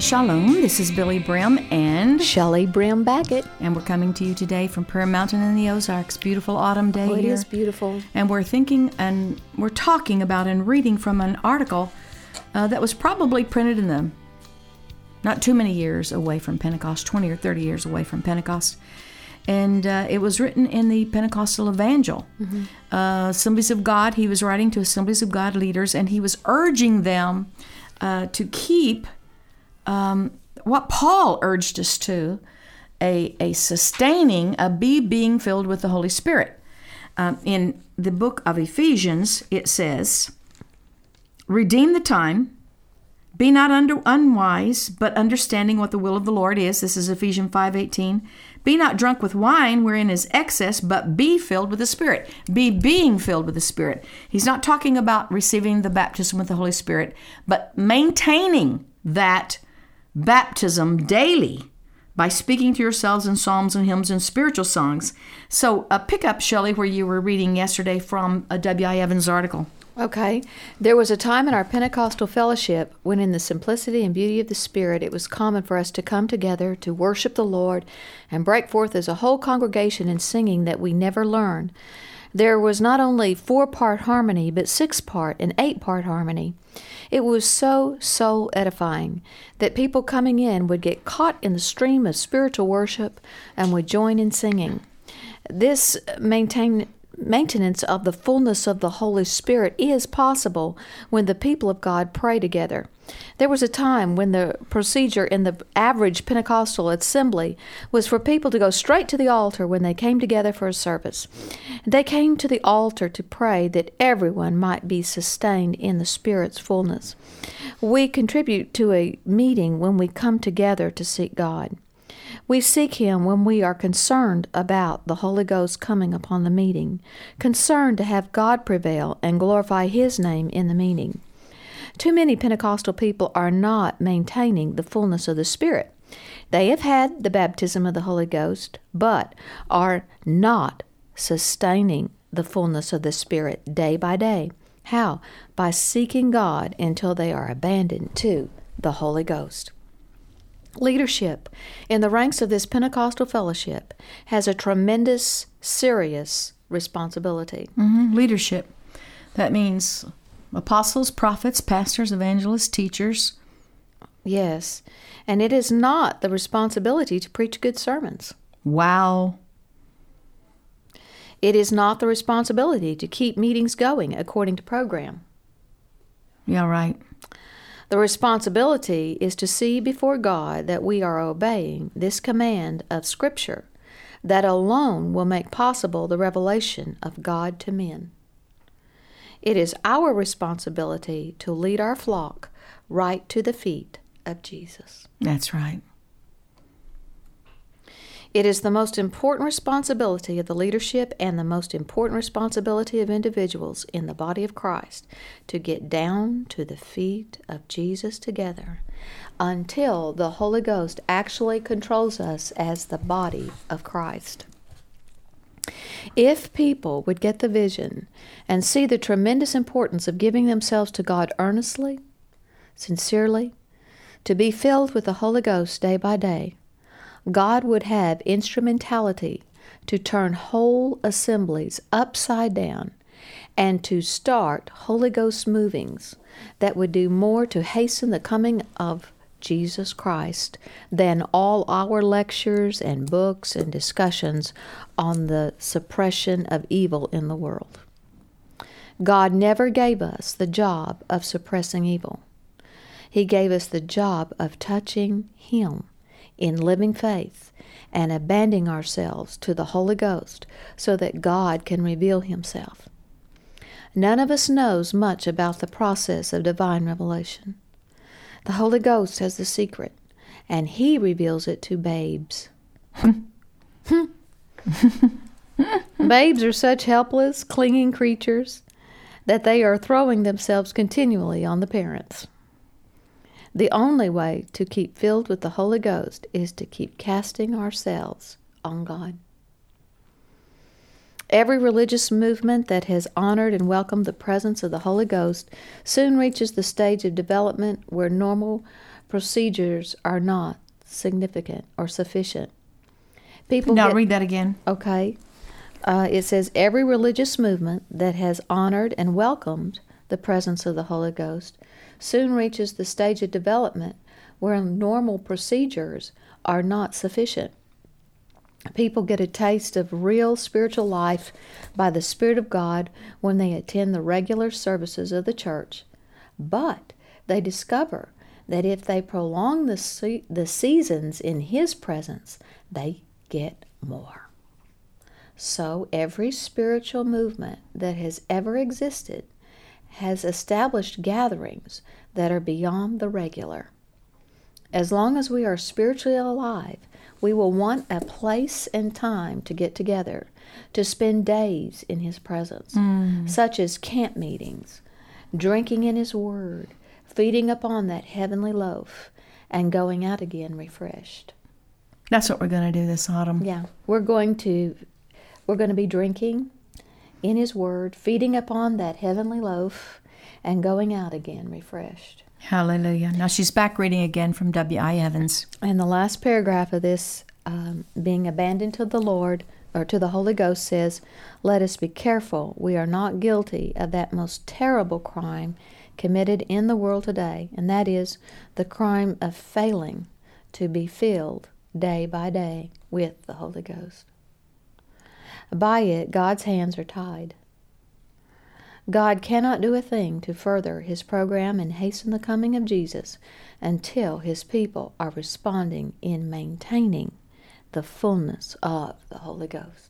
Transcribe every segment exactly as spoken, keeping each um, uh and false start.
Shalom, this is Billy Brim and Shelley Brim Baggett. And we're coming to you today from Prayer Mountain in the Ozarks. Beautiful autumn day oh, it here. It is beautiful. And we're thinking and we're talking about and reading from an article uh, that was probably printed in the not too many years away from Pentecost, twenty or thirty years away from Pentecost. And uh, it was written in the Pentecostal Evangel. Mm-hmm. Uh, Assemblies of God, he was writing to Assemblies of God leaders, and he was urging them uh, to keep um, what Paul urged us to, a, a sustaining, a be being filled with the Holy Spirit. Um, in the book of Ephesians, it says, redeem the time, be not under, unwise, but understanding what the will of the Lord is. This is Ephesians five eighteen. Be not drunk with wine, wherein is excess, but be filled with the Spirit. Be being filled with the Spirit. He's not talking about receiving the baptism with the Holy Spirit, but maintaining that baptism daily by speaking to yourselves in psalms and hymns and spiritual songs. So uh, pick up, Shelley, where you were reading yesterday from a W I Evans article. Okay. There was a time in our Pentecostal fellowship when in the simplicity and beauty of the Spirit it was common for us to come together to worship the Lord and break forth as a whole congregation in singing that we never learned. There was not only four-part harmony, but six-part and eight-part harmony. It was so soul edifying that people coming in would get caught in the stream of spiritual worship and would join in singing. This maintain, maintenance of the fullness of the Holy Spirit is possible when the people of God pray together. There was a time when the procedure in the average Pentecostal assembly was for people to go straight to the altar when they came together for a service. They came to the altar to pray that everyone might be sustained in the Spirit's fullness. We contribute to a meeting when we come together to seek God. We seek Him when we are concerned about the Holy Ghost coming upon the meeting, concerned to have God prevail and glorify His name in the meeting. Too many Pentecostal people are not maintaining the fullness of the Spirit. They have had the baptism of the Holy Ghost, but are not sustaining the fullness of the Spirit day by day. How? By seeking God until they are abandoned to the Holy Ghost. Leadership in the ranks of this Pentecostal fellowship has a tremendous, serious responsibility. Mm-hmm. Leadership. That means apostles, prophets, pastors, evangelists, teachers. Yes, and it is not the responsibility to preach good sermons. Wow. It is not the responsibility to keep meetings going according to program. Yeah, right. The responsibility is to see before God that we are obeying this command of Scripture that alone will make possible the revelation of God to men. It is our responsibility to lead our flock right to the feet of Jesus. That's right. It is the most important responsibility of the leadership and the most important responsibility of individuals in the body of Christ to get down to the feet of Jesus together until the Holy Ghost actually controls us as the body of Christ. If people would get the vision and see the tremendous importance of giving themselves to God earnestly, sincerely, to be filled with the Holy Ghost day by day, God would have instrumentality to turn whole assemblies upside down and to start Holy Ghost movings that would do more to hasten the coming of Jesus Christ than all our lectures and books and discussions on the suppression of evil in the world. God never gave us the job of suppressing evil. He gave us the job of touching Him in living faith and abandoning ourselves to the Holy Ghost so that God can reveal Himself. None of us knows much about the process of divine revelation. The Holy Ghost has the secret, and He reveals it to babes. Babes are such helpless, clinging creatures that they are throwing themselves continually on the parents. The only way to keep filled with the Holy Ghost is to keep casting ourselves on God. Every religious movement that has honored and welcomed the presence of the Holy Ghost soon reaches the stage of development where normal procedures are not significant or sufficient. People Now get, read that again. Okay. Uh, it says, every religious movement that has honored and welcomed the presence of the Holy Ghost soon reaches the stage of development where normal procedures are not sufficient. People get a taste of real spiritual life by the Spirit of God when they attend the regular services of the church, but they discover that if they prolong the, se- the seasons in His presence, they get more. So every spiritual movement that has ever existed has established gatherings that are beyond the regular. As long as we are spiritually alive, we will want a place and time to get together, to spend days in His presence, mm. such as camp meetings, drinking in His Word, feeding upon that heavenly loaf, and going out again refreshed. That's what we're going to do this autumn. Yeah, we're going to we're going to be drinking in His Word, feeding upon that heavenly loaf, and going out again refreshed. Hallelujah. Now she's back reading again from W I Evans. And the last paragraph of this, um, being abandoned to the Lord, or to the Holy Ghost, says, let us be careful we are not guilty of that most terrible crime committed in the world today, and that is the crime of failing to be filled day by day with the Holy Ghost. By it, God's hands are tied. God cannot do a thing to further His program and hasten the coming of Jesus until His people are responding in maintaining the fullness of the Holy Ghost.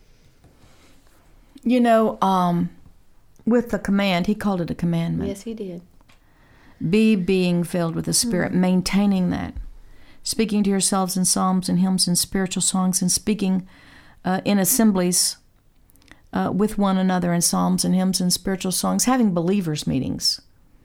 You know, um, with the command, He called it a commandment. Yes, He did. Be being filled with the Spirit, mm-hmm. maintaining that. Speaking to yourselves in psalms and hymns and spiritual songs, and speaking uh, in assemblies uh, with one another in psalms and hymns and spiritual songs, having believers' meetings.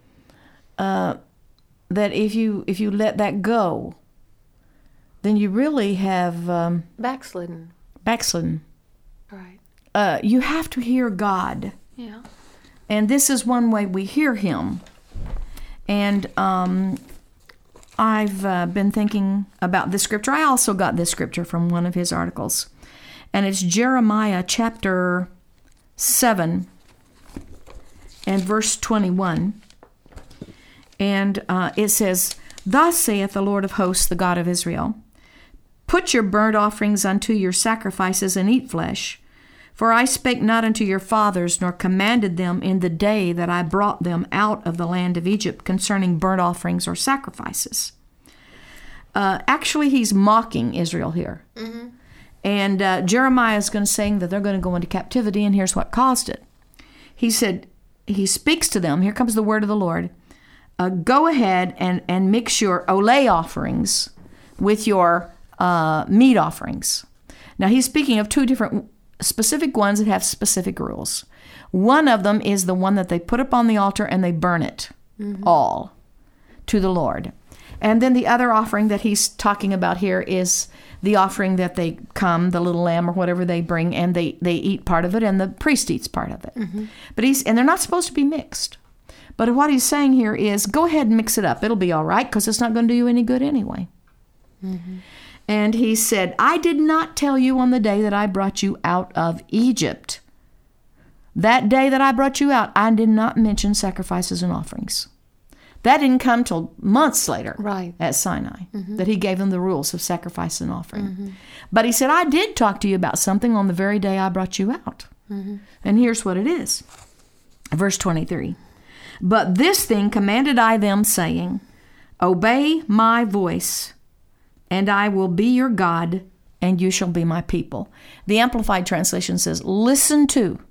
Uh, that if you if you let that go, then you really have um, backslidden. Backslidden. Right. Uh, you have to hear God. Yeah. And this is one way we hear Him. And um, I've uh, been thinking about this scripture. I also got this scripture from one of his articles. And it's Jeremiah chapter seven and verse twenty-one. And uh, it says, Thus saith the Lord of hosts, the God of Israel, Put your burnt offerings unto your sacrifices, and eat flesh. For I spake not unto your fathers, nor commanded them in the day that I brought them out of the land of Egypt concerning burnt offerings or sacrifices. Uh, actually, he's mocking Israel here. Mm-hmm. And uh, Jeremiah is going to say that they're going to go into captivity, and here's what caused it. He said, he speaks to them, here comes the word of the Lord, uh, go ahead and, and mix your olay offerings with your uh, meat offerings. Now, he's speaking of two different specific ones that have specific rules. One of them is the one that they put up on the altar and they burn it mm-hmm. all to the Lord. And then the other offering that he's talking about here is the offering that they come, the little lamb or whatever they bring, and they, they eat part of it, and the priest eats part of it. Mm-hmm. But he's and they're not supposed to be mixed. But what he's saying here is, go ahead and mix it up. It'll be all right, because it's not going to do you any good anyway. Mm-hmm. And he said, I did not tell you on the day that I brought you out of Egypt. That day that I brought you out, I did not mention sacrifices and offerings. That didn't come till months later right. at Sinai, mm-hmm. that he gave them the rules of sacrifice and offering. Mm-hmm. But he said, I did talk to you about something on the very day I brought you out. Mm-hmm. And here's what it is. Verse twenty-three. But this thing commanded I them, saying, Obey my voice, and I will be your God, and you shall be my people. The Amplified Translation says, listen to.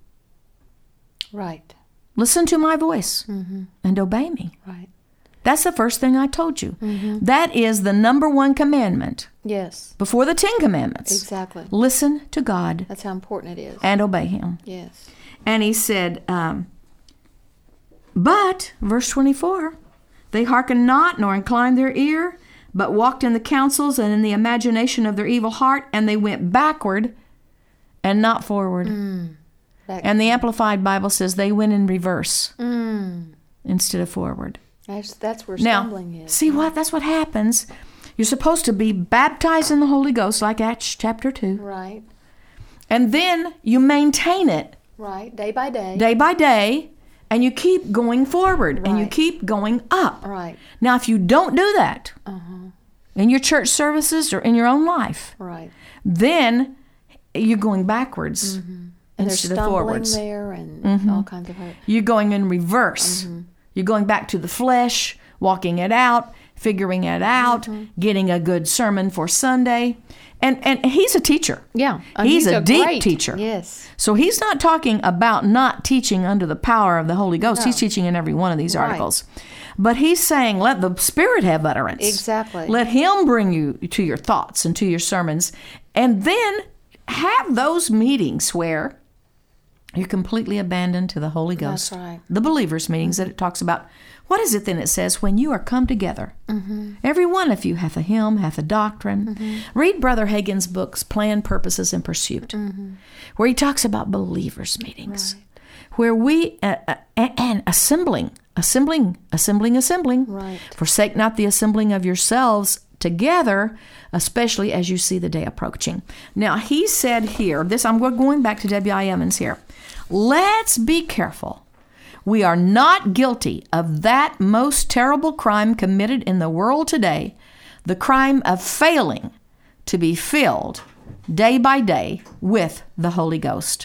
Right. Listen to my voice mm-hmm. and obey me. Right. That's the first thing I told you. Mm-hmm. That is the number one commandment. Yes. Before the Ten Commandments. Exactly. Listen to God. That's how important it is. And obey Him. Yes. And he said, um, but, verse twenty-four, they hearkened not, nor inclined their ear, but walked in the counsels and in the imagination of their evil heart, and they went backward and not forward. Mm. And the Amplified Bible says they went in reverse mm. instead of forward. That's, that's where Now, stumbling is. see what? That's what happens. You're supposed to be baptized in the Holy Ghost, like Acts chapter two. Right. And then you maintain it Right. Day by day. day by day, and you keep going forward, and you Right. keep going up. Right. Now, if you don't do that Uh-huh. in your church services or in your own life, Right. then you're going backwards And there's instead of stumbling forwards. there and all kinds of hurt. You're going in reverse. You're going back to the flesh, walking it out, figuring it out, getting a good sermon for Sunday. And and he's a teacher. Yeah. And He's, a, deep great- teacher. Yes. So he's not talking about not teaching under the power of the Holy Ghost. No. He's teaching in every one of these Right. articles. But he's saying, let the Spirit have utterance. Exactly. Let him bring you to your thoughts and to your sermons. And then have those meetings where you're completely abandoned to the Holy Ghost. That's right. The believers' meetings that it talks about. What is it then it says? When you are come together. Mm-hmm. Every one of you hath a hymn, hath a doctrine. Mm-hmm. Read Brother Hagin's books, Plan, Purposes, and Pursuit, Mm-hmm. where he talks about believers' meetings, where we, uh, uh, and assembling, assembling, assembling, assembling. Right. Forsake not the assembling of yourselves together, especially as you see the day approaching. Now, he said here, this I'm going back to W I Emmons here. Let's be careful. We are not guilty of that most terrible crime committed in the world today, the crime of failing to be filled day by day with the Holy Ghost.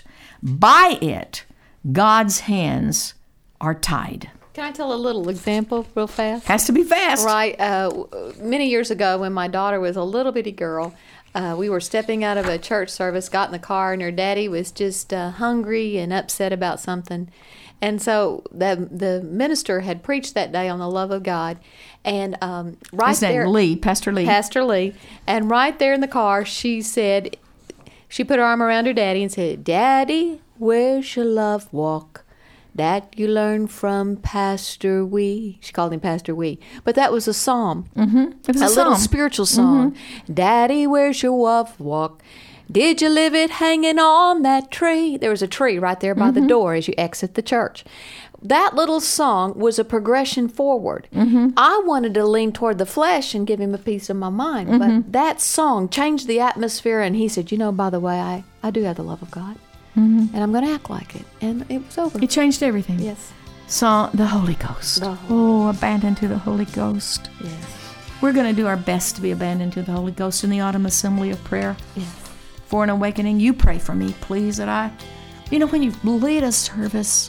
By it, God's hands are tied. Can I tell a little example real fast? Has to be fast. Right. Uh, w- many years ago, when my daughter was a little bitty girl, uh, we were stepping out of a church service, got in the car, and her daddy was just uh, hungry and upset about something. And so the the minister had preached that day on the love of God, and um, right His name there, Lee, Pastor Lee. Pastor Lee, and right there in the car, she said, she put her arm around her daddy and said, "Daddy, where's your love walk that you learned from Pastor Wee?" She called him Pastor Wee, but that was a psalm, mm-hmm. It was a, a little psalm. spiritual song. Mm-hmm. Daddy, where's your love walk? Did you leave it hanging on that tree? There was a tree right there by mm-hmm. the door as you exit the church. That little song was a progression forward. Mm-hmm. I wanted to lean toward the flesh and give him a piece of my mind, mm-hmm. but that song changed the atmosphere, and he said, you know, by the way, I, I do have the love of God, mm-hmm. and I'm going to act like it. And it was over. It changed everything. Yes. So, the Holy Ghost. The Holy oh, abandoned to the Holy Ghost. Yes. We're going to do our best to be abandoned to the Holy Ghost in the autumn assembly of prayer. Yes. For an awakening. You pray for me, please, that I, you know, when you lead a service,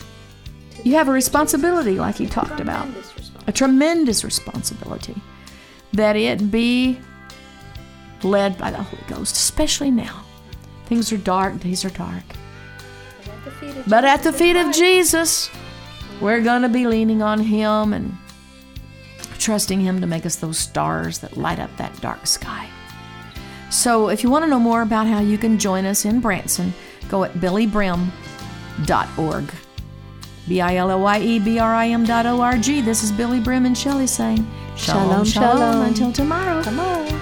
you have a responsibility, like he talked about, a tremendous responsibility, that it be led by the Holy Ghost, especially now. Things are dark, days are dark. But at the feet of Jesus, we're going to be leaning on Him and trusting Him to make us those stars that light up that dark sky. So if you want to know more about how you can join us in Branson, go at billy brim dot org. B I L L Y E B R I M dot O R G. This is Billy Brim and Shelley saying, Shalom, shalom. Until tomorrow. Tomorrow.